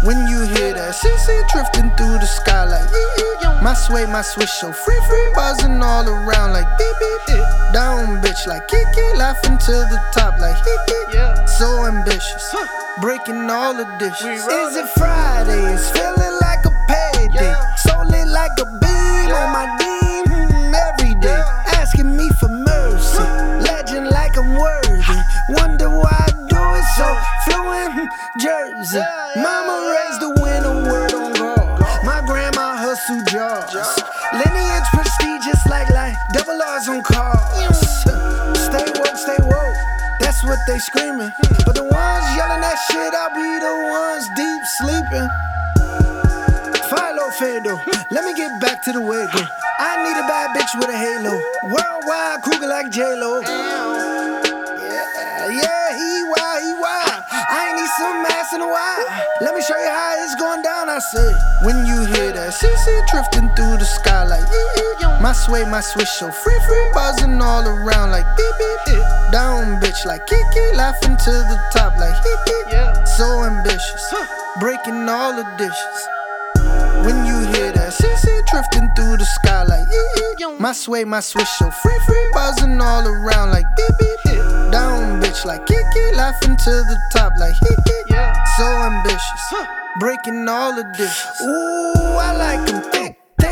When you hear that CC drifting through the sky like my sway, my switch so free, buzzing all around like beep beep. Down bitch like Kiki, laughing to the top like so ambitious, breaking all the dishes. Is it Friday? It's feeling like a payday. So lit like a beam on my beam every day. Asking me for mercy, legend like I'm worthy. Wonder why I do it so fluent. Jersey, mama raised the winner, word on God. My grandma hustle jobs. Lineage prestigious like double R's on cars. Stay woke, that's what they screaming. But the ones yelling that shit, I'll be the ones deep sleeping. Philo Fado, let me get back to the wiggle. I need a bad bitch with a halo. Worldwide Kruger like J-Lo. Yeah, he wild. I ain't need some ass in a while. Let me show you how it's going down, I say. When you hear that CC drifting through the sky like my sway, my switch so free, buzzing all around like beep beep. Down bitch like Kiki, laughing to the top like so ambitious, breaking all the dishes. When you hear that CC drifting through the sky like my sway, my switch so free, buzzing all around like beep beep. Down bitch like Kiki, laughing to the top like so ambitious, breaking all the dishes. Ooh, I like them thick.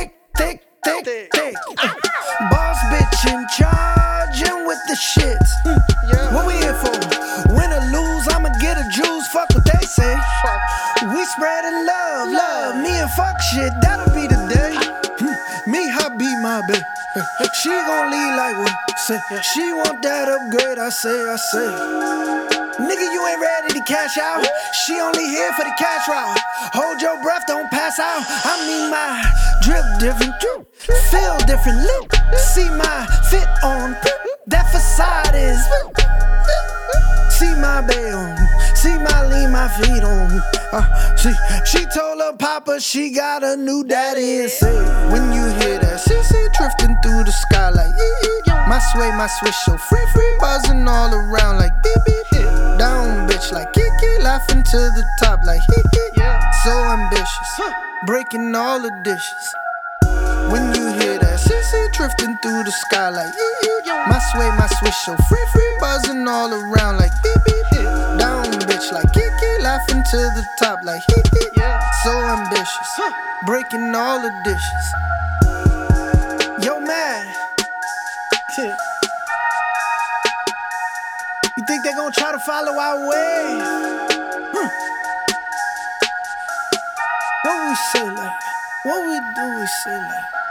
Boss bitch in charge and with the shits. What we here for? Win or lose, I'ma get a juice. Fuck what they say. We spreading love. Me and fuck shit, that'll be the day. Me, I be my babe. She gon' lead like what? Say she want that upgrade. I say. Nigga, you ain't ready to cash out. She only here for the cash route. Hold your breath, don't pass out. I mean my drip different, feel different, look. See my fit on, that facade is. See my bae on, see my lean, my feet on. She told her papa she got a new daddy. Say, when you hear that CC drifting through the sky like my sway, my switch so free, buzzing all around like beep beep. Down bitch like Kiki, laughing to the top like so ambitious, breaking all the dishes. When you hear that CC drifting through the sky like my sway, my switch so free, buzzing all around like beep beep. Down bitch like Kiki, laughing to the top like so ambitious, breaking all the dishes. Yo, man. You think they gon' try to follow our way? What we say like? What we do, we say like?